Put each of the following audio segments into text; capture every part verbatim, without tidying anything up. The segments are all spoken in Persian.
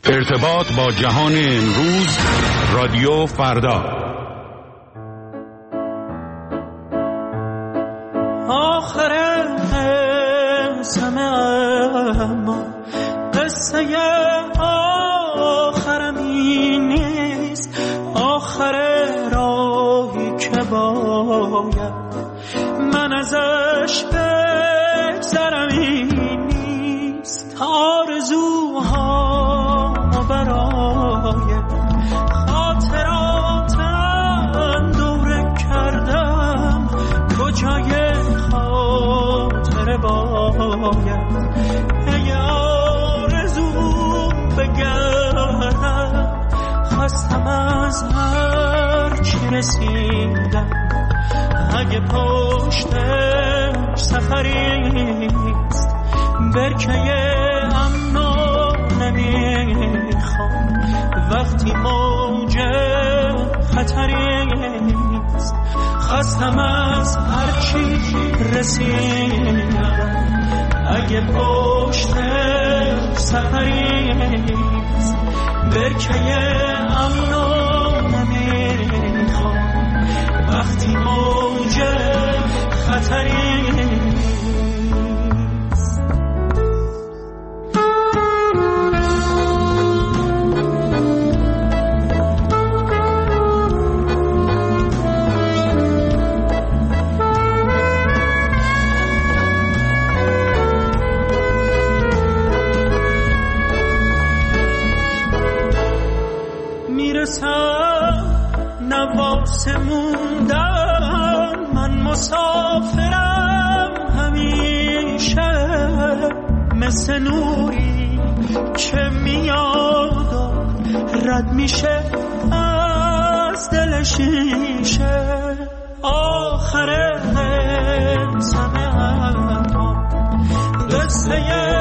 ارتباط با جهان امروز، رادیو فردا. آخر همه اما قصه آخرم این نیست، آخر راهی که باید من ازش بگذرم این نیست. آرزوها برای خاطراتم دوره کردم، کجای خاطر باید ای آرزو بگردم. خواستم از هر چی رسیدم، اگه پشتش سفریست برکه امنو نمیخوام. وقتی موج خطریست خواستم از هر چی رسیدم، اگه پشتش سفریست برکه امنو نمیخوام. وقتی موج خطریست نواسه موندن، من مسافرم همیشه، مثل نوری که میاد و رد میشه از دل شیشه. آخر زمه اما قصه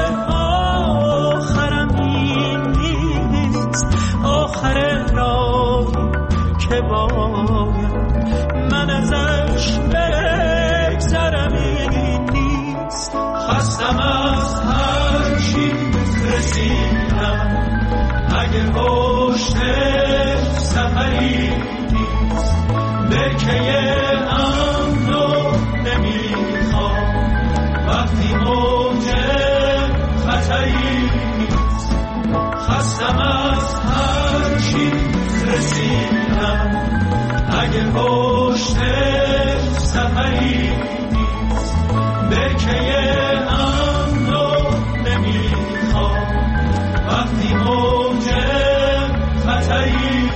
آخرم این نیست، آخر راهی که باید من ازش بگذرم این نیست. خواستم از هر چی رسیدم، اگه پشتش سفری نیست برکه امنو نمیخوام. وقتی موج خطری نیست خواستم از هر چی رسیدم، اگه پشتش سفری نیست برکه امنو نمیخوام. وقتی موج خطری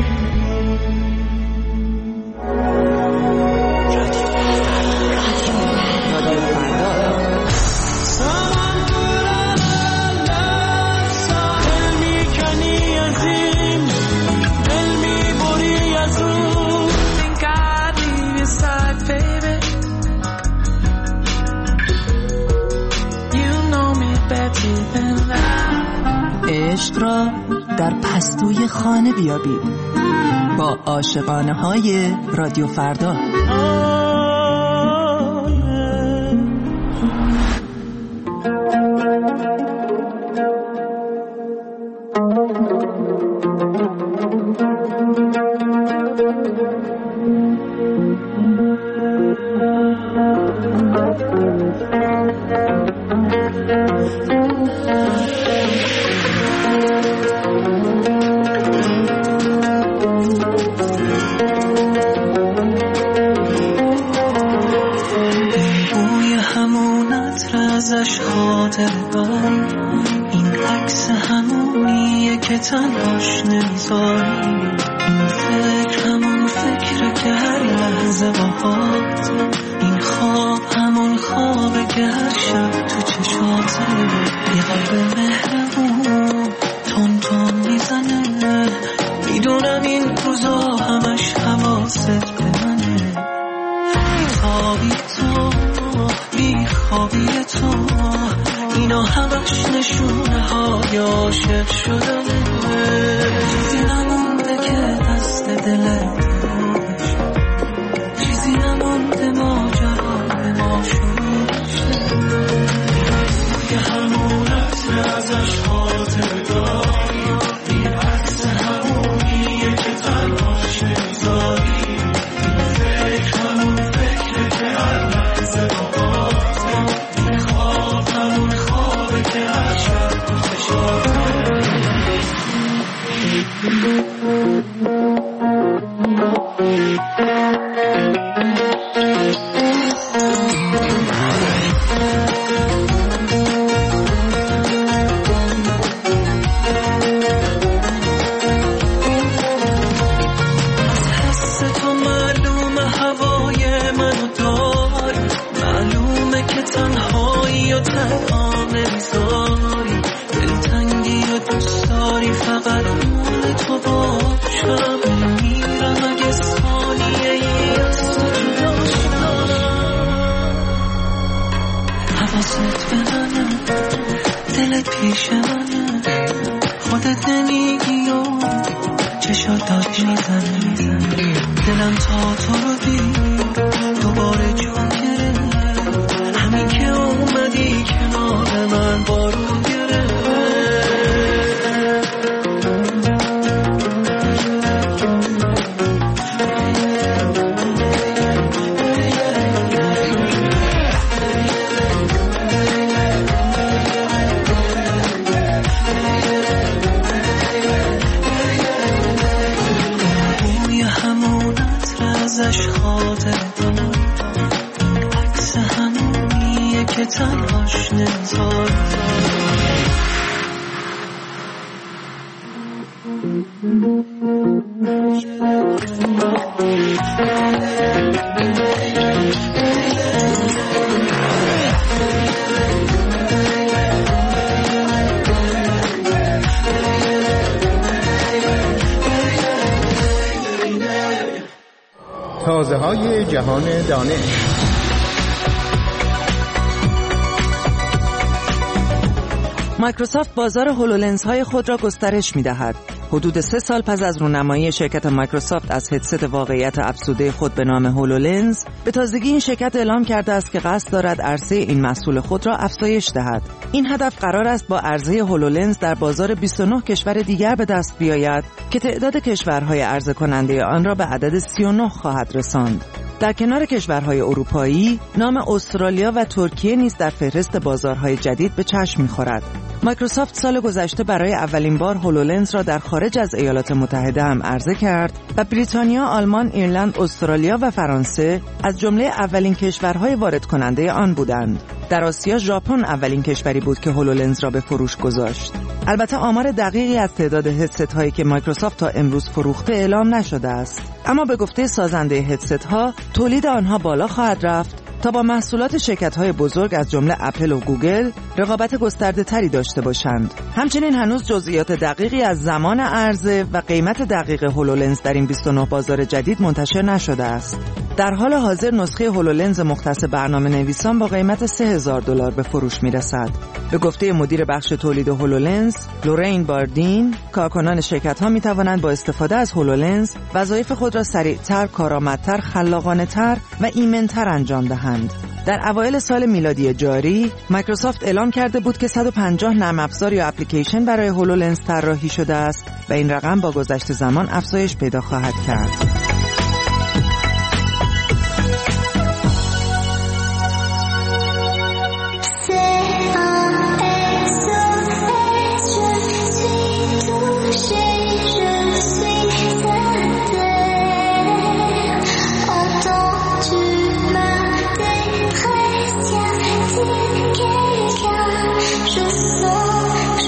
عشق را در پستوی خانه بیابید با عاشقانه های رادیو فردا. تنهاش نمیذاری، این فکر همون فکره که هر لحظه باهات، این خواب همون خوابه که هر شب تو چشاته. یه قلب مهربون تون تون میزنه، میدونم این روزا همش حواست به منه. بیخوابی تو بیخوابی تو، اینا همش نشونه های عاشق شدنه. چیزی نمونده که دست دلت باشه، چیزی نمونده ماجرا به ما شروع شه. یه همونت ازش خاطر داری، فقط مال تو باشم میمیرم اگه ثانیه ای از تو جدا شدم حواست به منه دلت پیش منه خودت نمیگی و چشات داد میزنه دلم تا تو رو دید دوباره جون گرفت همین که اومدی کنار من بارون گرفت بوی همون عطر ازش خاطر دارم این عکس همونیه که تنهاش نمیذار تازه های جهان دانش. مایکروسافت بازار هولولنز های خود را گسترش می دهد. حدود سه سال پس از رونمایی شرکت مایکروسافت از هدست واقعیت افزوده خود به نام هولولنز، به تازگی این شرکت اعلام کرده است که قصد دارد عرضه این محصول خود را افزایش دهد. این هدف قرار است با عرضه هولولنز در بازار بیست و نه کشور دیگر به دست بیاید که تعداد کشورهای عرضه کننده آن را به عدد سی و نه خواهد رساند. در کنار کشورهای اروپایی، نام استرالیا و ترکیه نیز در فهرست بازارهای جدید به چشم می‌خورد. مایکروسافت سال گذشته برای اولین بار هولولنز را در خارج از ایالات متحده هم عرضه کرد و بریتانیا، آلمان، ایرلند، استرالیا و فرانسه از جمله اولین کشورهای وارد کننده آن بودند. در آسیا ژاپن اولین کشوری بود که هولولنز را به فروش گذاشت. البته آمار دقیقی از تعداد هدست هایی که مایکروسافت تا امروز فروخته اعلام نشده است، اما به گفته سازنده هدست ها تولید آنها بالا خواهد رفت تا با محصولات شرکت‌های بزرگ از جمله اپل و گوگل رقابت گسترده تری داشته باشند. همچنین هنوز جزئیات دقیقی از زمان عرضه و قیمت دقیق هولولنز در این بیست و نه بازار جدید منتشر نشده است. در حال حاضر نسخه هولولنز مختص برنامه نویسان با قیمت سه هزار دلار به فروش می‌رسد. به گفته مدیر بخش تولید هولولنز، لورین باردین، کارکنان شرکت‌ها می‌توانند با استفاده از هولولنز وظایف خود را سریع‌تر، کارآمدتر، خلاقانه‌تر و ایمن‌تر انجام دهند. در اوایل سال میلادی جاری، مایکروسافت اعلام کرده بود که صد و پنجاه نرم افزار یا اپلیکیشن برای هولولنز طراحی شده است و این رقم با گذشت زمان افزایش پیدا خواهد کرد.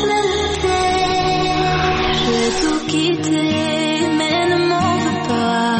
Quitter, mais ne m'en veux pas.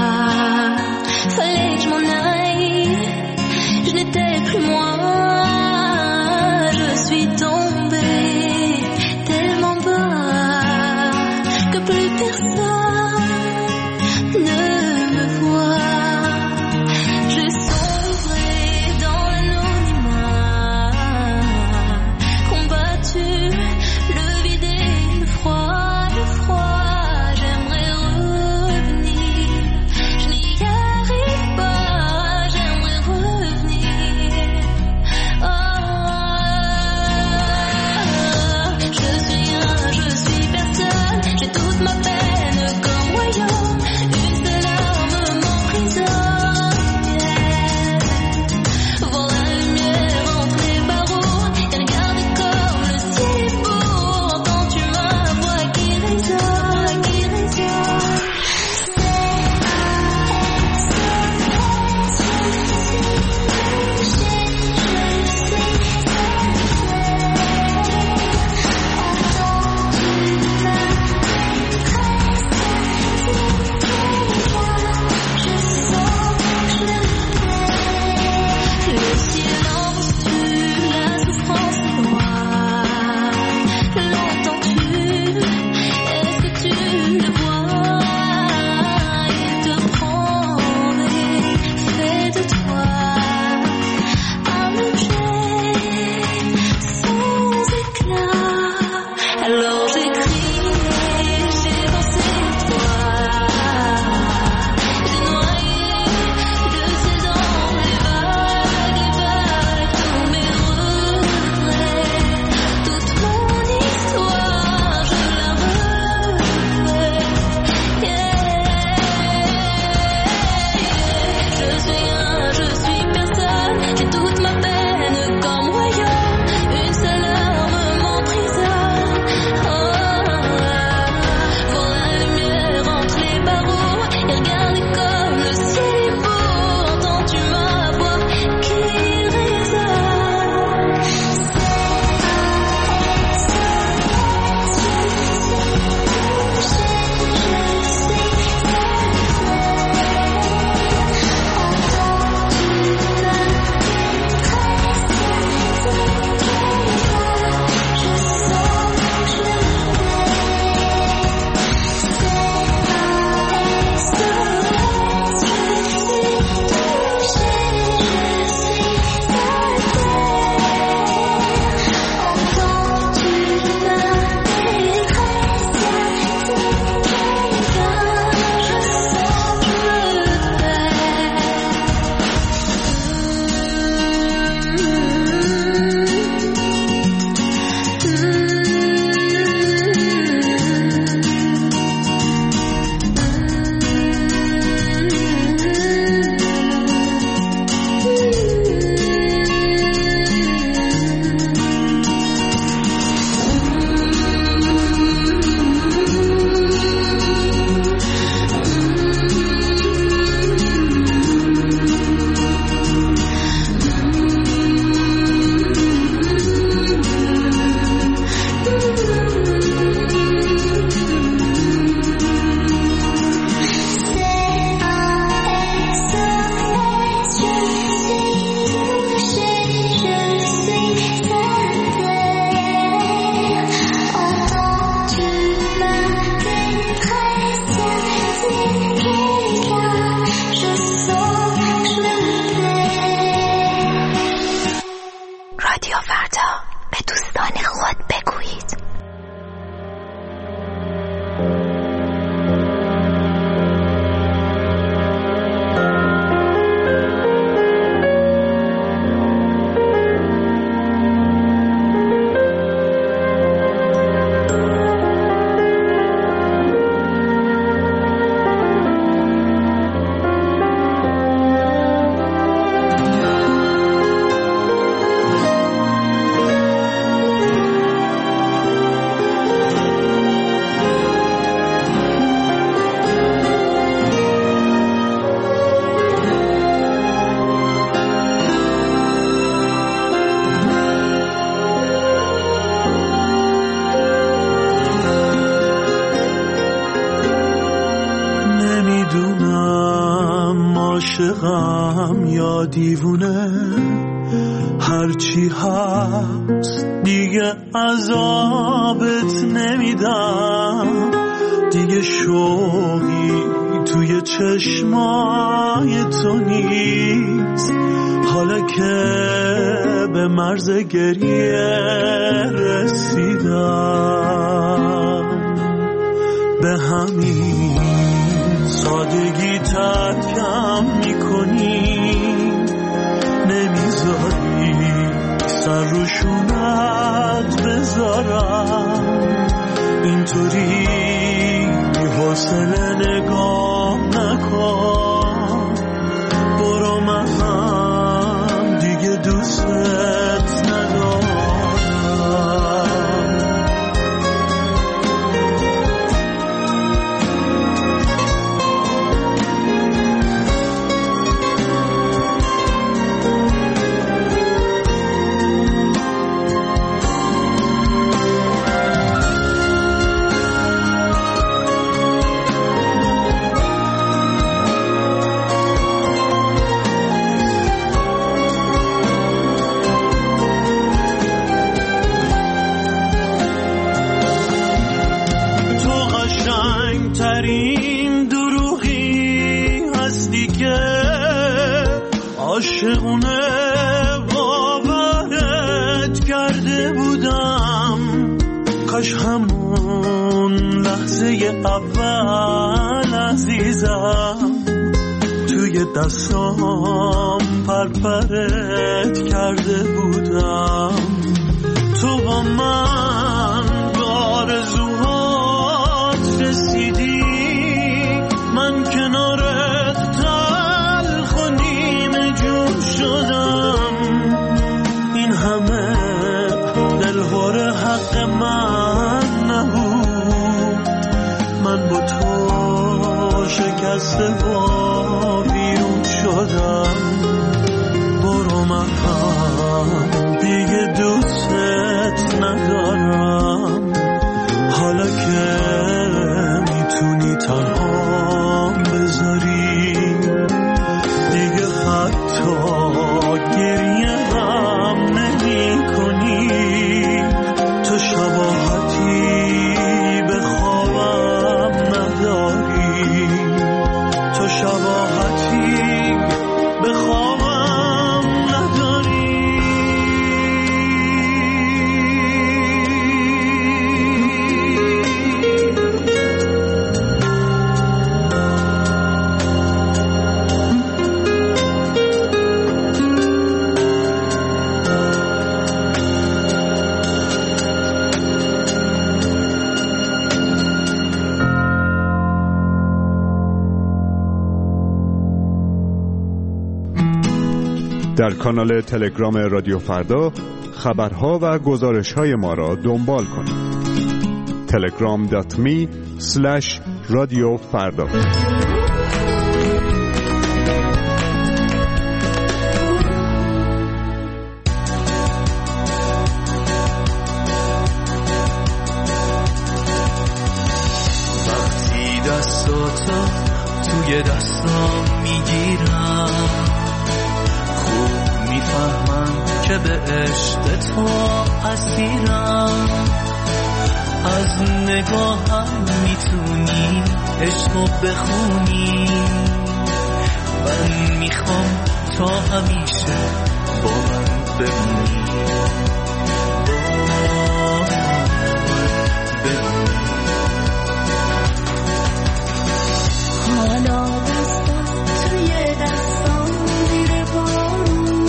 عاشقم یا دیوونه، هرچی هست دیگه عذابت نمیدم، دیگه شوقی توی چشمای تو نیست، حالا که به مرز گریه رسیدم، به همین سادگی ترکم میکنی، نمیذاری سر روشونت بذارم، اینطوری حوصله نگاه نکن، برو من هم دیگه دوستت ندارم. عاشقونه باورت کرده بودم، کاش همون لحظه اول عزیزم توی دستام پرپرت کرده بودم، تو با من به آرزوهات رسیدی، من کنارت تلخ و نیمه جون شدم، این همه دلهور حق من نبود، من با تو شکسته و بیرون شدم، برو من هم دیگه دوستت ندارم، حالا که میتونی تنها بذاری، دیگه حتی گریه هم نمی کنی، تو شباهتی به خوابم نداری، تو شباهتی به خوابم نداری. در کانال تلگرام رادیو فردا خبرها و گزارش‌های ما را دنبال کنید. تلگرام دات می اسلش رادیو فردا. وقتی دستاتو توی دستام میگیرم، میفهمم که به عشق تو اسیرم، از نگاهم میتونی عشقو بخونی، من میخوام تا همیشه با من بمونی، با من بمونی. حالا دستم توی دستم زیر بارون،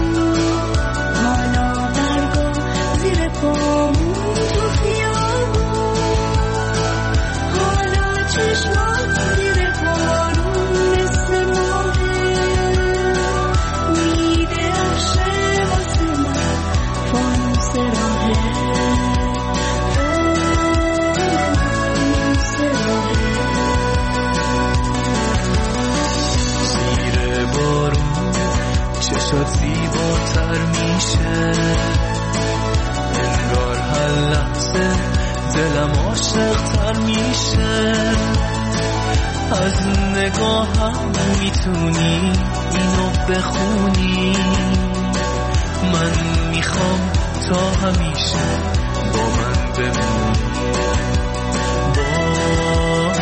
حالا برگا زیر پامون تو خیابون، حالا چشمات زیر بارون مثل ماهه، میده عرشه واسه من فانوس راهه، فانوس راهه. چشات زیباتر میشه، انگار هر لحظه دلم عاشق‌تر میشه، از نگاهم میتونی میتونی اینو بخونی، من میخوام تا همیشه با من بمونی، با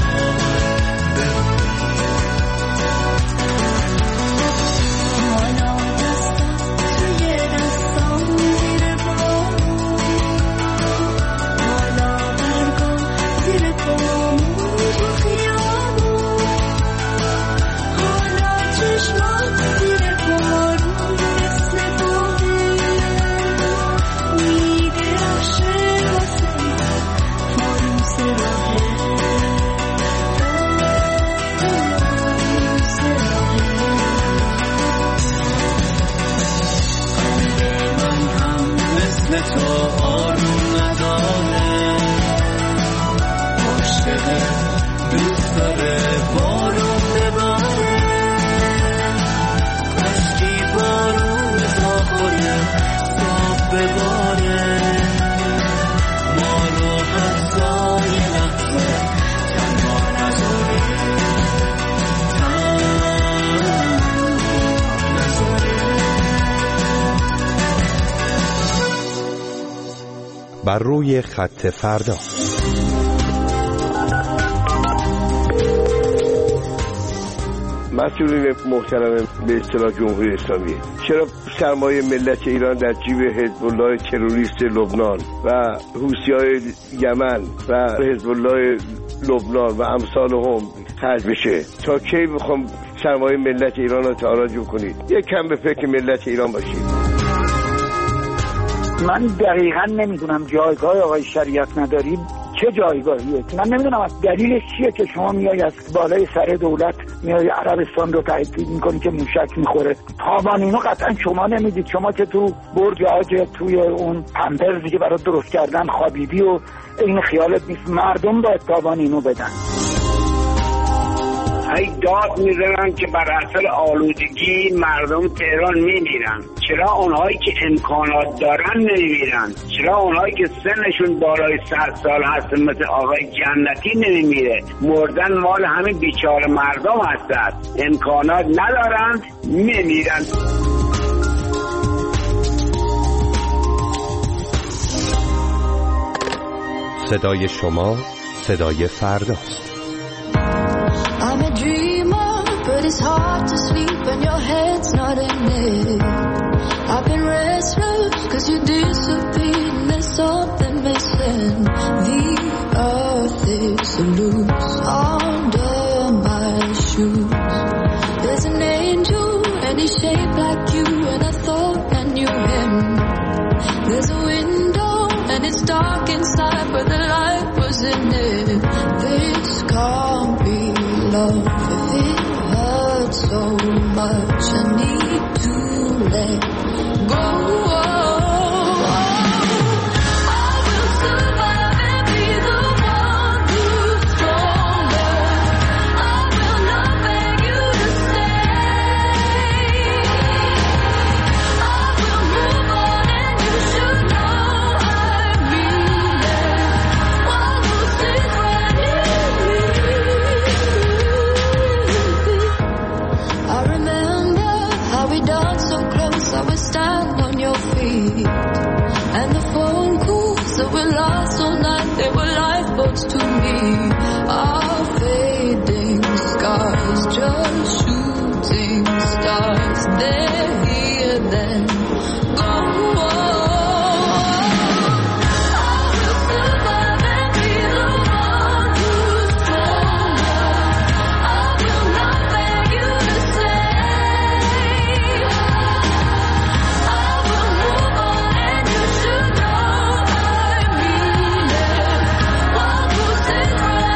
بر روی خط فردا. مسئولین محترم به اصطلاح جمهوری اسلامی، چرا سرمایه ملت ایران در جیب حزب الله تروریست لبنان و حوثی‌های یمن و حزب الله لبنان و امثالهم خرج بشه؟ تا کی بخوام سرمایه ملت ایران رو تاراج کنید؟ یک کم به فکر ملت ایران باشید. من دقیقاً نمیدونم جایگاه آقای شریعت نداری چه جایگاهیه. من نمیدونم از دلیلش چیه که شما میای از بالای سر دولت میای عربستان رو تهدید میکنی که موشک میخوره. تاوان اینو قطعا شما نمیدید، شما که تو برج آج توی اون پمپرزی که برای درست کردن خوابیدی و این خیالت نیست مردم باید تاوان اینو بدن. ای داد میزنن که بر اثر آلودگی مردم تهران میمیرن. چرا اونهایی که امکانات دارن نمیمیرن؟ چرا اونهایی که سنشون بالای صد سال هستن مثل آقای جنتی نمیمیره؟ مردن مال همین بیچاره مردم هستن، امکانات ندارن میمیرن. صدای شما صدای فرداست. I'm a dreamer, but it's hard to sleep when your head's not in it. I've been restless cause you disappeared and there's something missing. The earth is loose under my shoes. There's an angel and he's shaped like you and I thought I knew him. There's a window and it's dark inside but the light was in it. This can't be love if it hurts so much. I need to let go. To me, our fading scars, just shooting stars. They're here, then go. Right.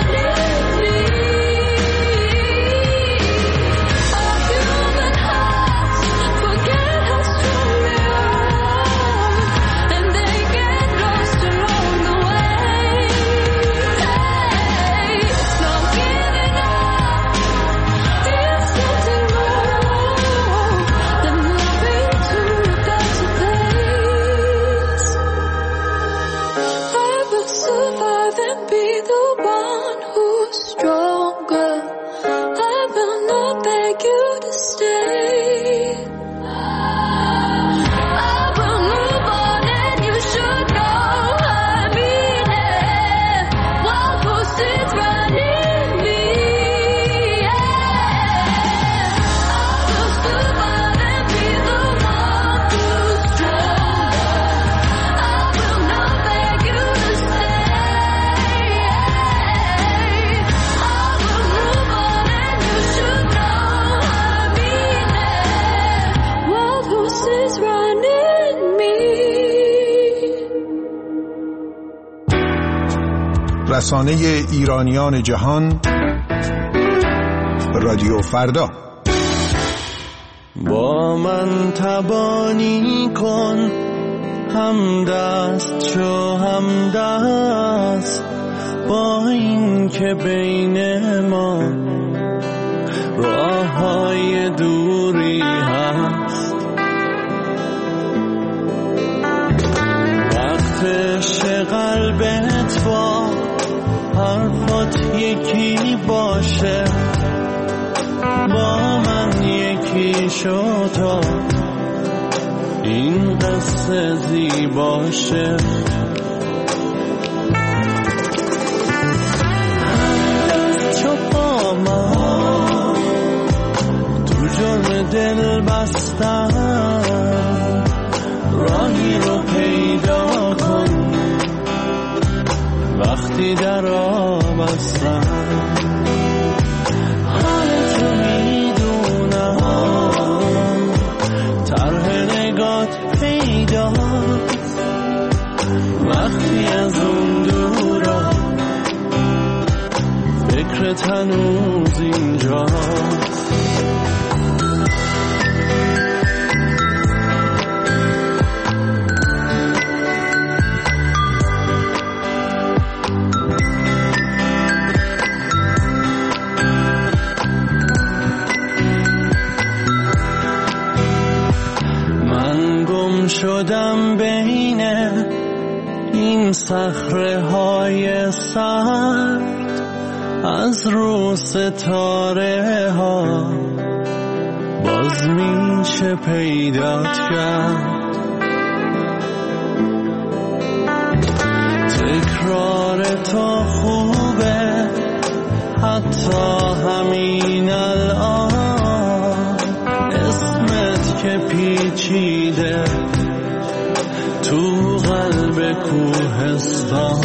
رسانه ایرانیان جهان، رادیو فردا. با من تبانی کن، هم دست شو هم دست، با این که بین ما راه های دوری هست. وقتش قلبت با حرفات یکی باشه، با من یکی شو تا این قصه زیباشه. همدست چو با من تو جرم دل بستن، راهی رو پیدا کن وقتی در آب هستن. حالتو میدونم، طرح نگات پیداست وقتی از اون دورا، فکرت هنوز اینجاست. شدم بین این صخره های سرد، از رو ستاره ها باز میشه پیدات کرد. تکرار تو خوبه حتی همین الان، اسمت که پیچیده تو قلب کوهستان.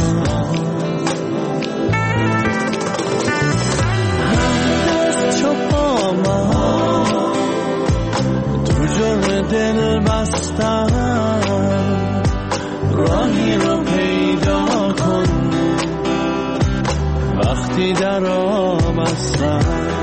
همدست چو با من تو جرم دل بستن، راهی رو پیدا کن وقتی در آب هستن.